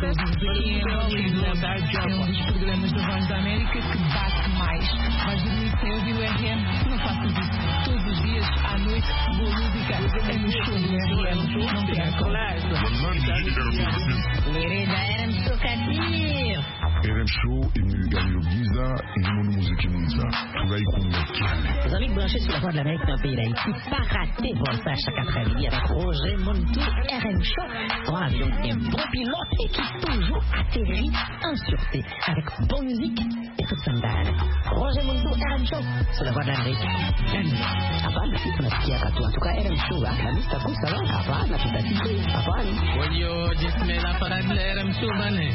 todos aqui em Hollywood. É um dos programas da Voz da América que bate mais. Vais dormir sem ouvir o RM? Não faças isso. Todos os dias, à noite, boa música é no show do RM. Não percam. Querida, RM Show Kadir. RM Show Emilio Giza e Mono Musique Munza. Tugai Kunyakiane. Os amigos branchés sur la Voix de l'Amérique d'un pays d'Haïti, pas rater votre chaque après-midi avec Roger Montou, RM Show. Dans l'avion, un bon pilote et qui toujours atterrit en sûreté avec bonne musique et toute son dame. Roger Montou, RM Show sur la Voix de l'Amérique. Hapana, tunasikia katu. En tout cas, RM Show, la mista kusa wa. Hapana, tutasikia. Hapana. Walio jismela para RM Show bane.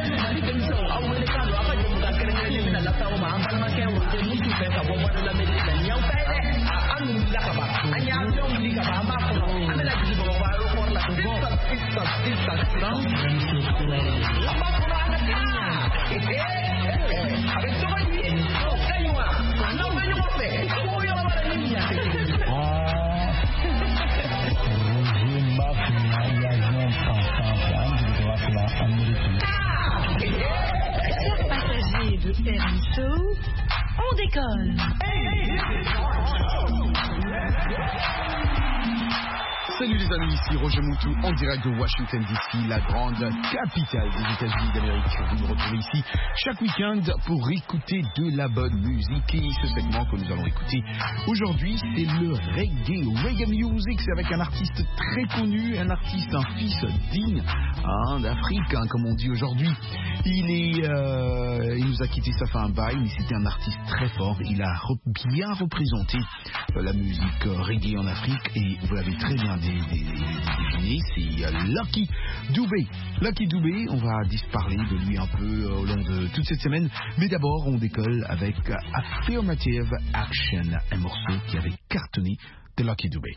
Passagers de RM Show, on décolle. Salut les amis, ici Roger Moutou en direct de Washington DC, la grande capitale des États-Unis d'Amérique. Vous me retrouvez ici chaque week-end pour écouter de la bonne musique. Et ce segment que nous allons écouter aujourd'hui, c'est le reggae. Reggae music, c'est avec un artiste très connu, un artiste, un fils digne d'Afrique, comme on dit aujourd'hui. Il nous a quitté, ça fait un bail, mais c'était un artiste très fort. Il a bien représenté la musique reggae en Afrique et vous l'avez très bien deviné, c'est Lucky Dubé. Lucky Dubé, on va parler de lui un peu au long de toute cette semaine, mais d'abord on décolle avec Affirmative Action, un morceau qui avait cartonné de Lucky Dubé.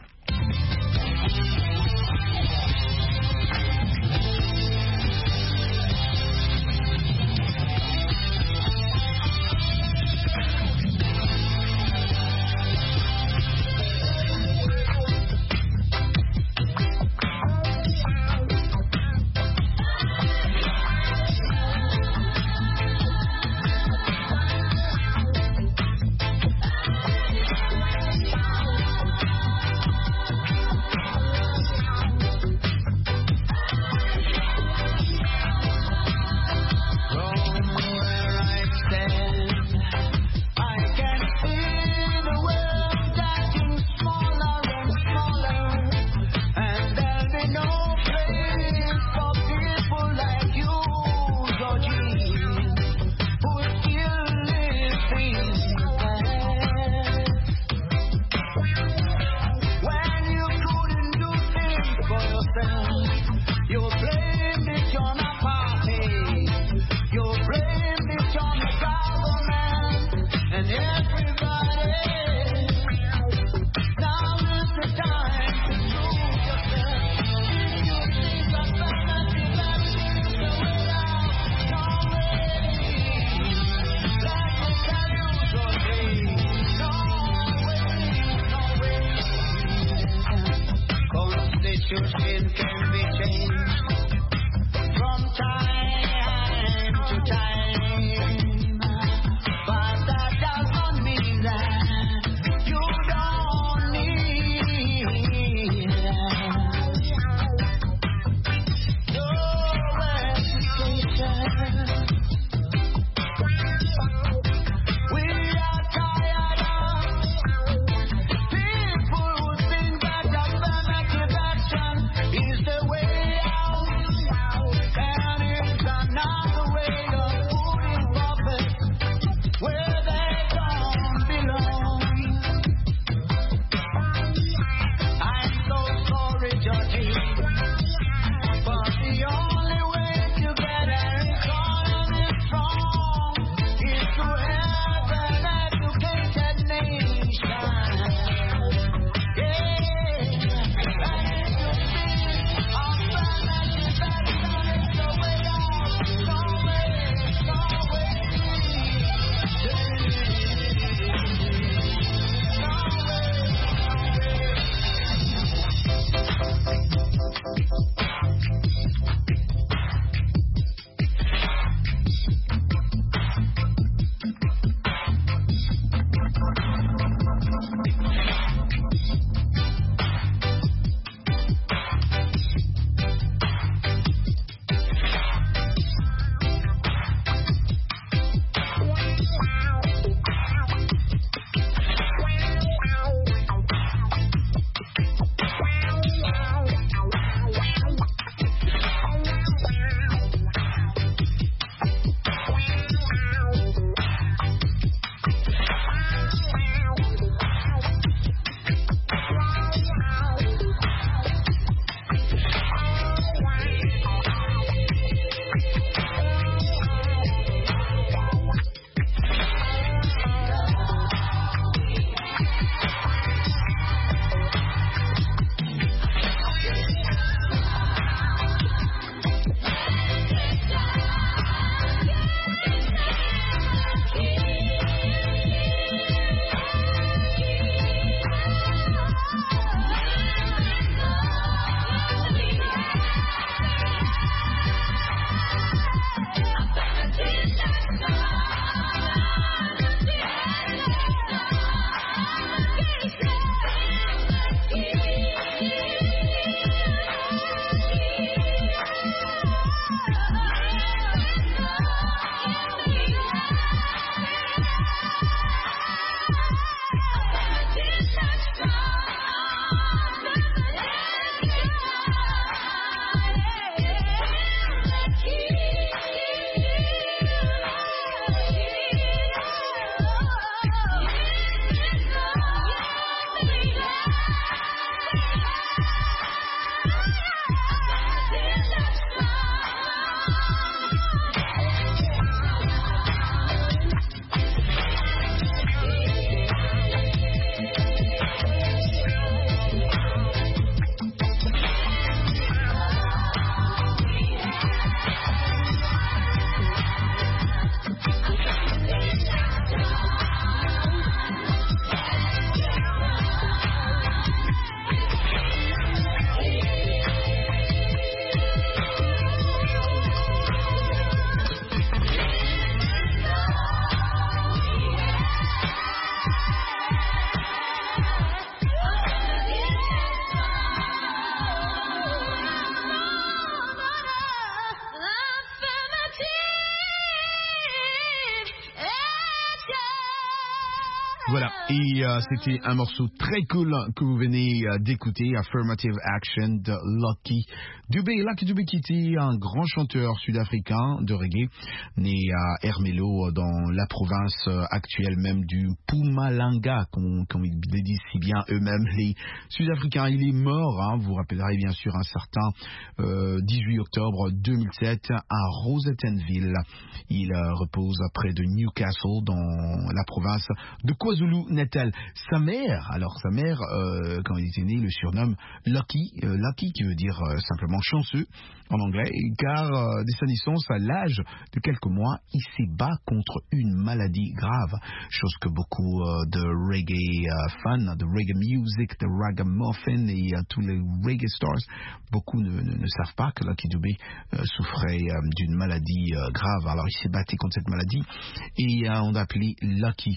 Voilà, et c'était un morceau très cool que vous venez d'écouter, Affirmative Action de Lucky Dube. Lucky Dube qui était un grand chanteur sud-africain de reggae, né à Ermelo dans la province actuelle même du Mpumalanga, comme ils le disent si bien eux-mêmes, les Sud-Africains. Il est mort, hein, vous vous rappellerez bien sûr, un certain 18 octobre 2007 à Rosettenville. Il repose près de Newcastle dans la province de KwaZulu-Natal. Sa mère, quand il était né, le surnomme Lucky, Lucky qui veut dire simplement chanceux en anglais, car dès sa naissance, à l'âge de quelques mois, il s'est battu contre une maladie grave, chose que beaucoup de reggae fans, de reggae music, de ragamuffin et tous les reggae stars, beaucoup ne savent pas que Lucky Dube souffrait d'une maladie grave. Alors il s'est battu contre cette maladie et on l'a appelé Lucky.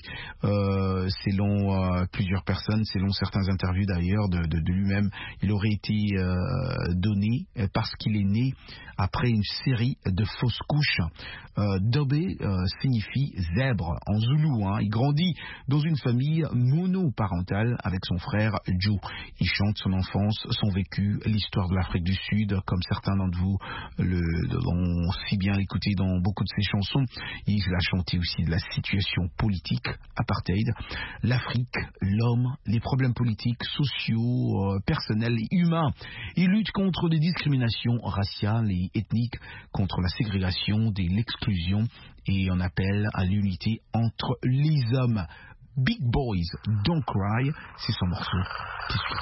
Selon plusieurs personnes, selon certains interviews d'ailleurs de lui-même, il aurait été donné parce qu'il est né après une série de fausses couches. Dube signifie zèbre en zoulou. Hein. Il grandit dans une famille monoparentale avec son frère Joe. Il chante son enfance, son vécu, l'histoire de l'Afrique du Sud, comme certains d'entre vous l'ont si bien écouté dans beaucoup de ses chansons. Il a chanté aussi de la situation politique, apartheid, l'Afrique, l'homme, les problèmes politiques, sociaux, personnels et humains. Il lutte contre les discriminations raciales et ethniques, contre la ségrégation et l'exclusion, et on appelle à l'unité entre les hommes. Big Boys Don't Cry, c'est son morceau qui suit.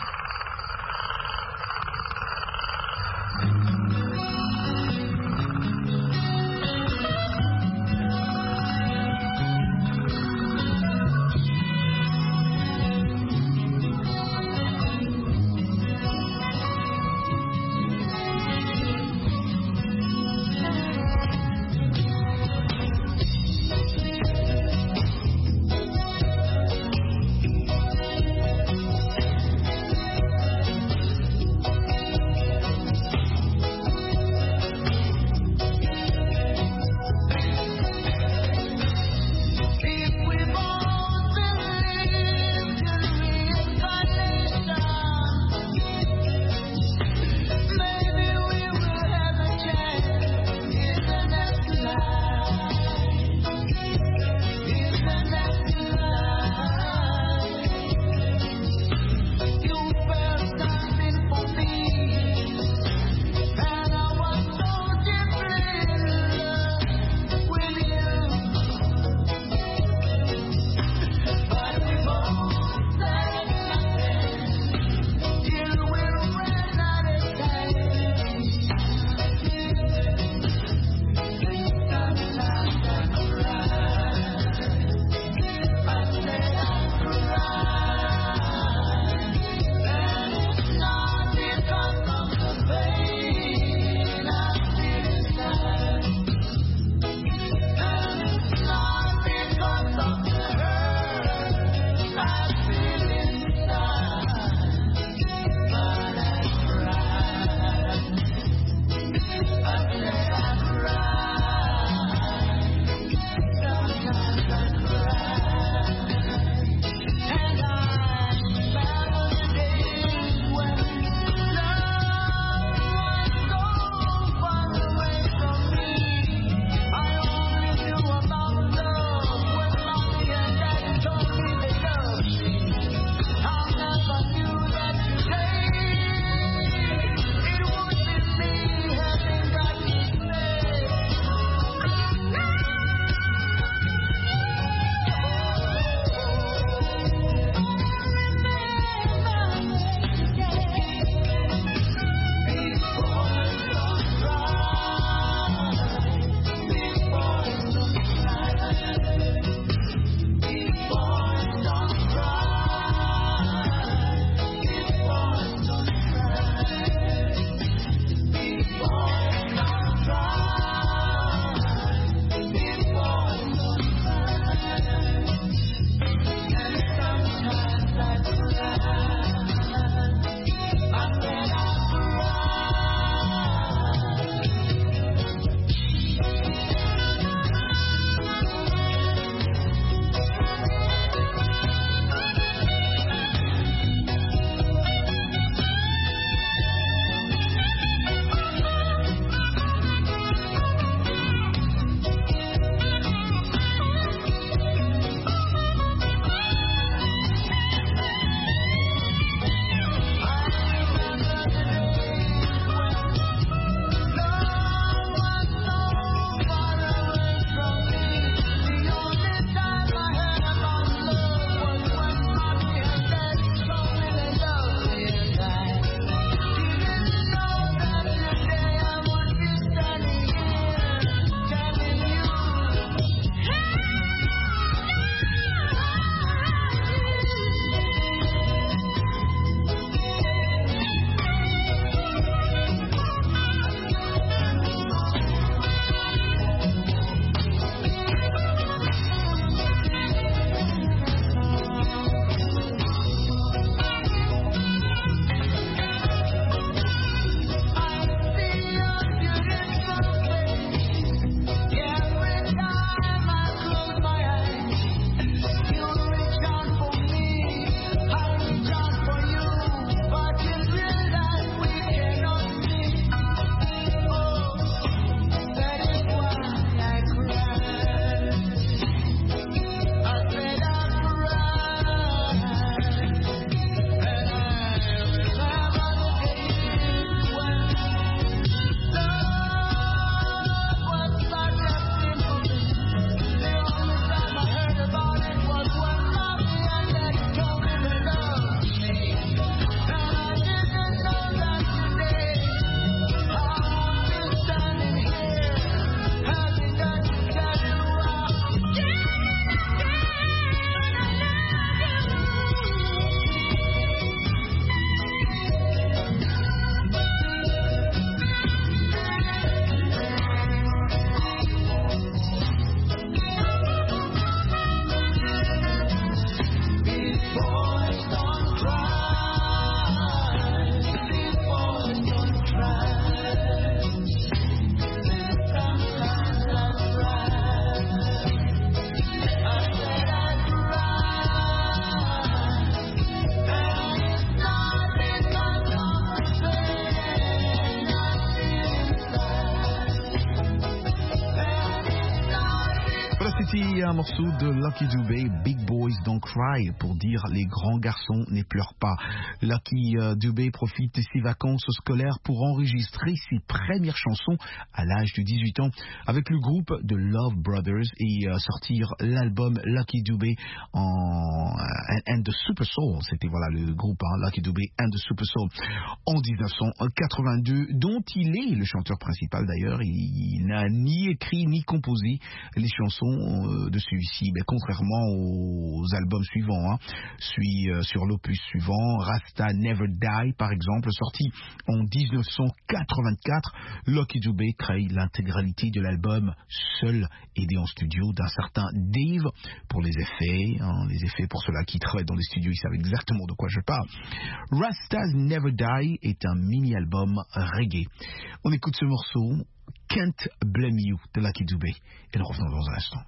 C'était un morceau de Lucky Dubé, Big Boys Don't Cry, pour dire les grands garçons ne pleurent pas. Lucky Dubé profite de ses vacances scolaires pour enregistrer ses premières chansons à l'âge de 18 ans avec le groupe The Love Brothers et sortir l'album Lucky Dubé and the Super Soul. C'était voilà le groupe Lucky Dubé and the Super Soul en 1982, dont il est le chanteur principal d'ailleurs. Il n'a ni écrit ni composé les chansons de celui-ci, mais contrairement aux albums suivants, sur l'opus suivant, Rasta Never Die par exemple, sorti en 1984, Lucky Dubé crée l'intégralité de l'album seul, aidé en studio d'un certain Dave pour les effets. Les effets, pour ceux-là qui travaillent dans les studios, ils savent exactement de quoi je parle. Rasta's Never Die est un mini-album reggae. On écoute ce morceau, Can't Blame You de Lucky Dubé, et nous revenons dans un instant.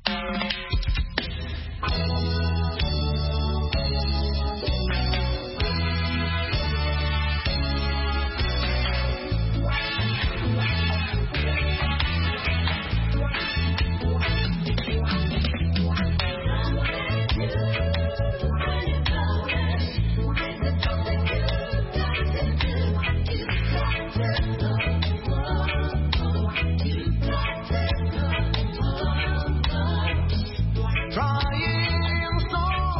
Trying so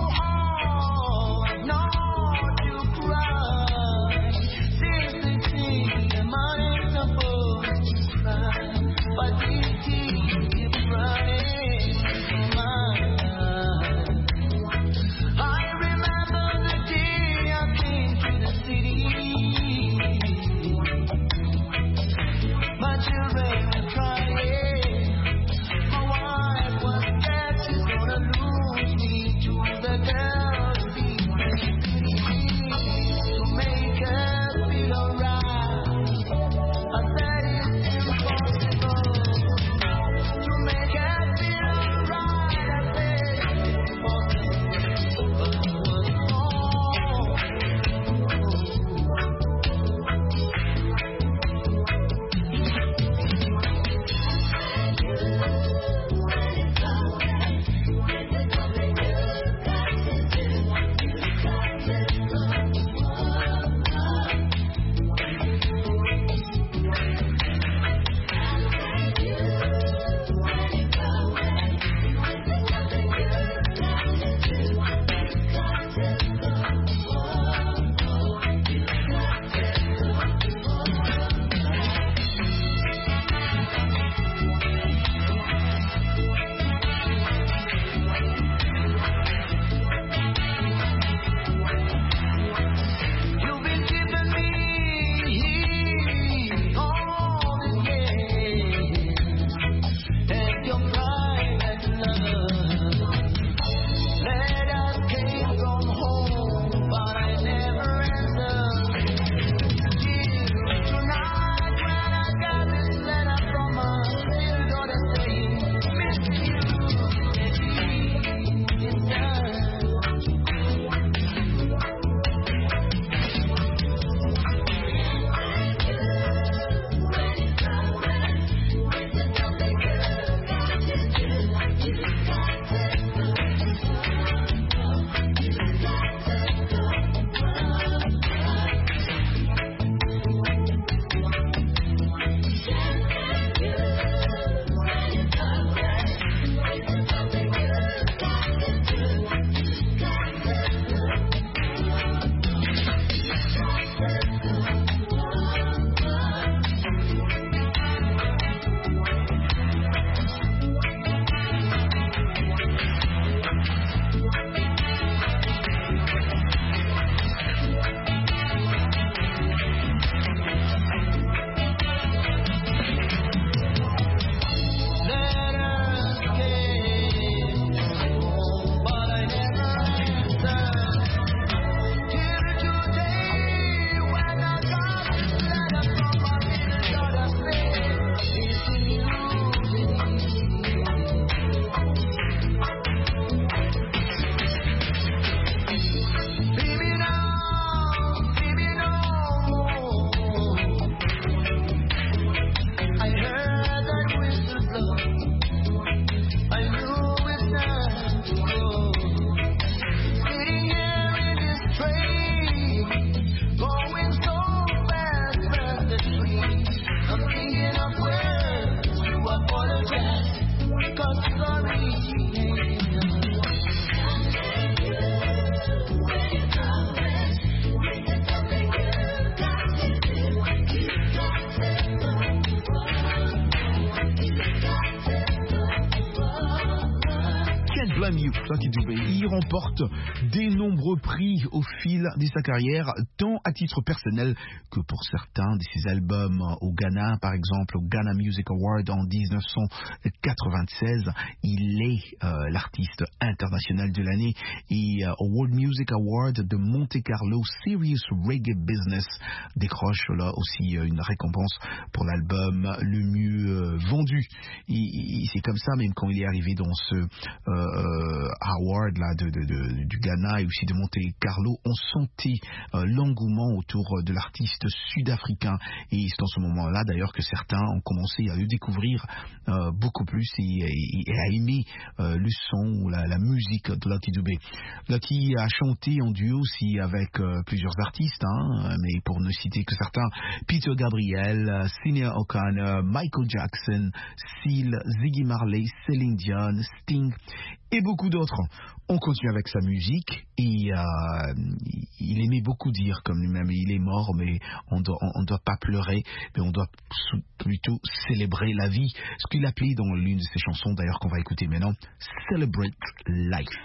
Blame You, Lucky Dubé. Il remporte des nombreux prix au fil de sa carrière, tant à titre personnel que pour certains de ses albums au Ghana, par exemple au Ghana Music Award en 1996. Il est l'artiste international de l'année et au World Music Award de Monte Carlo Serious Reggae Business décroche là aussi une récompense pour l'album le mieux vendu. Et c'est comme ça, même quand il est arrivé dans ce award là du Ghana et aussi de Monte Carlo, on sentait l'engouement autour de l'artiste sud-africain. Et c'est dans ce moment-là d'ailleurs que certains ont commencé à le découvrir beaucoup plus et à aimer le son, la musique de Lucky Dubé. Lucky a chanté en duo aussi avec plusieurs artistes, mais pour ne citer que certains, Peter Gabriel, Sinéad O'Connor, Michael Jackson, Seal, Ziggy Marley, Celine Dion, Sting et beaucoup d'autres. On continue avec sa musique et il aimait beaucoup dire comme lui-même, il est mort, mais on doit pas pleurer, mais on doit plutôt célébrer la vie. Ce qu'il appelait dans l'une de ses chansons, d'ailleurs qu'on va écouter maintenant, Celebrate Life.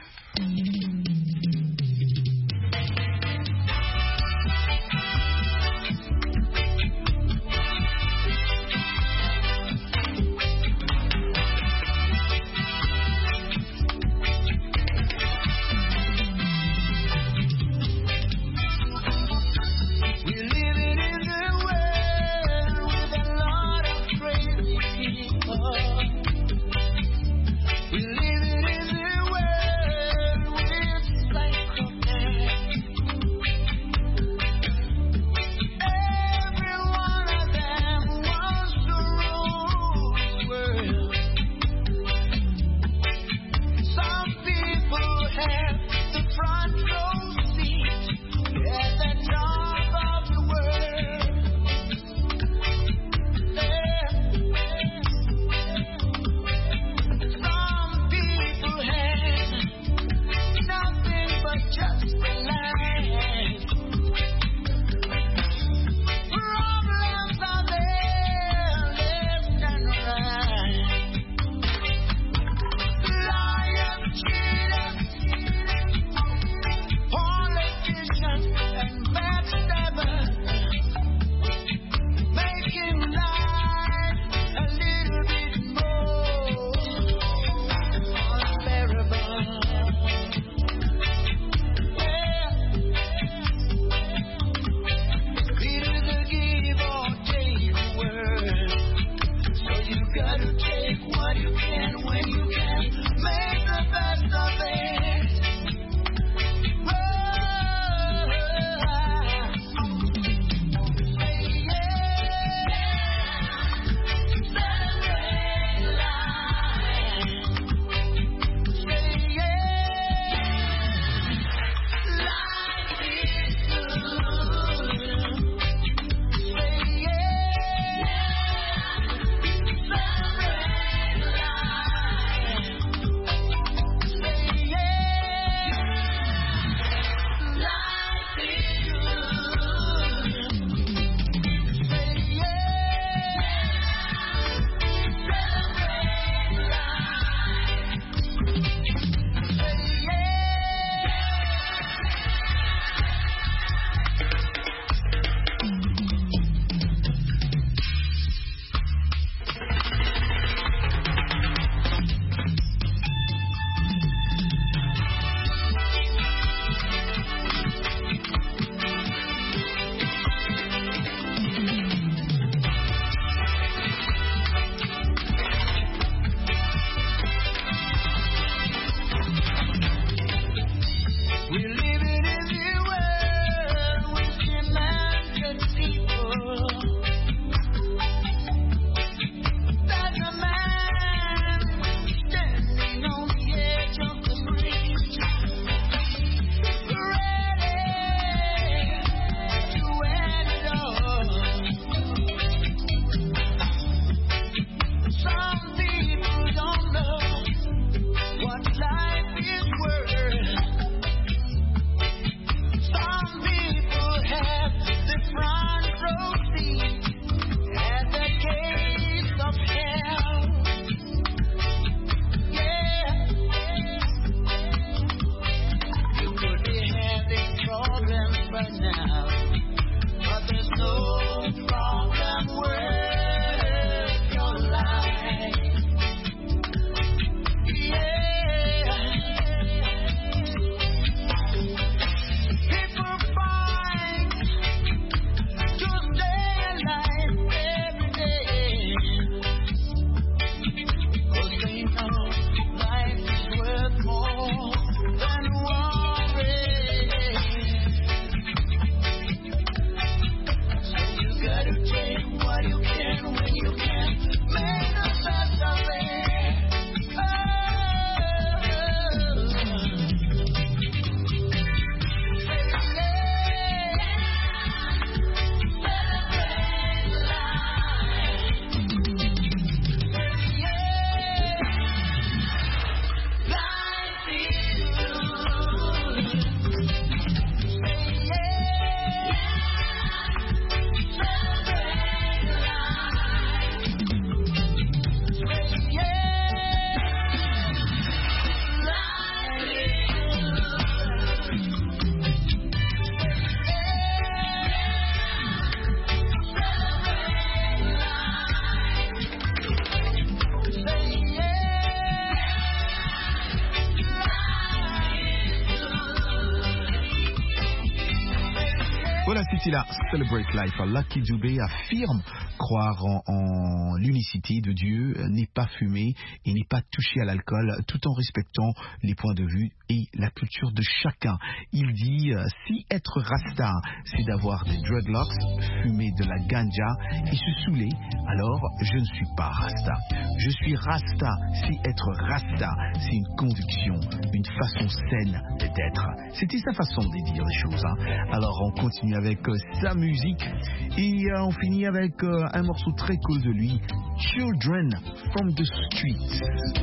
C'était là Celebrate Life. Lucky Dubé affirme croire en l'unicité de Dieu, n'est pas fumé et n'est pas touché à l'alcool, tout en respectant les points de vue et la culture de chacun. Il dit si être rasta, c'est d'avoir des dreadlocks, fumer de la ganja et se saouler, alors je ne suis pas rasta. Je suis rasta si être rasta, c'est une conviction, une façon saine d'être. C'était sa façon de dire les choses. Alors on continue avec sa musique et on finit avec un morceau très cool de lui, Children from the Street.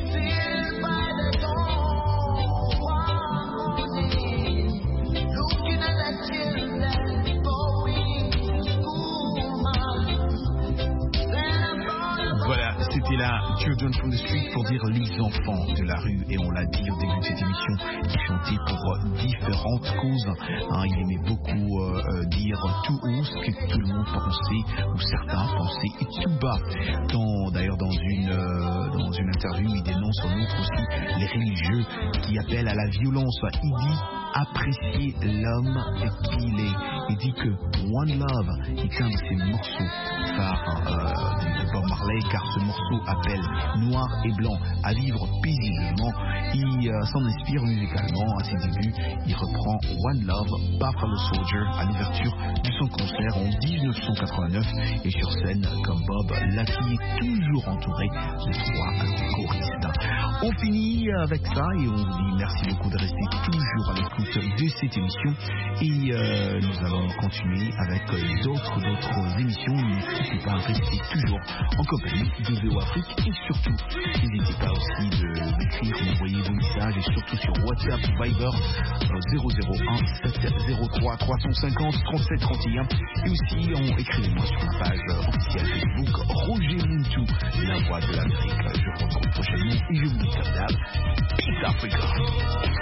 Voilà, c'était là Children from the Street pour dire les enfants de la rue, et on l'a dit au début de cette émission, il chantait pour différentes causes. Il aimait beaucoup dire tout haut ce que tout le monde pensait, ou certains pensaient, et tout bas. D'ailleurs dans une interview, il dénonce en outre aussi les religieux qui appellent à la violence. Il dit apprécier l'homme qu'il est. Il dit que One Love est un de ses morceaux phares de Bob Marley, car ce morceau appelle noir et blanc à vivre paisiblement. Il s'en inspire musicalement à ses débuts. Il reprend One Love, Buffalo Soldier à l'ouverture de son concert en 1989, et sur scène comme Bob, Lucky est toujours entouré de 3 choristes. On finit avec ça et on vous dit merci beaucoup de rester toujours à l'écoute de cette émission, et nous allons continuer avec d'autres émissions. N'hésitez pas à rester toujours en compagnie de VO Afrique, et surtout n'hésitez pas aussi de m'écrire, m'envoyer vos messages, et surtout sur WhatsApp, Viber 001 703 350 37 31, et aussi écrivez-moi sur ma page officielle Facebook Roger Muntu, la voix de l'Amérique. Je vous retrouve prochainement et je vous dis comme d'hab, Peace Africa.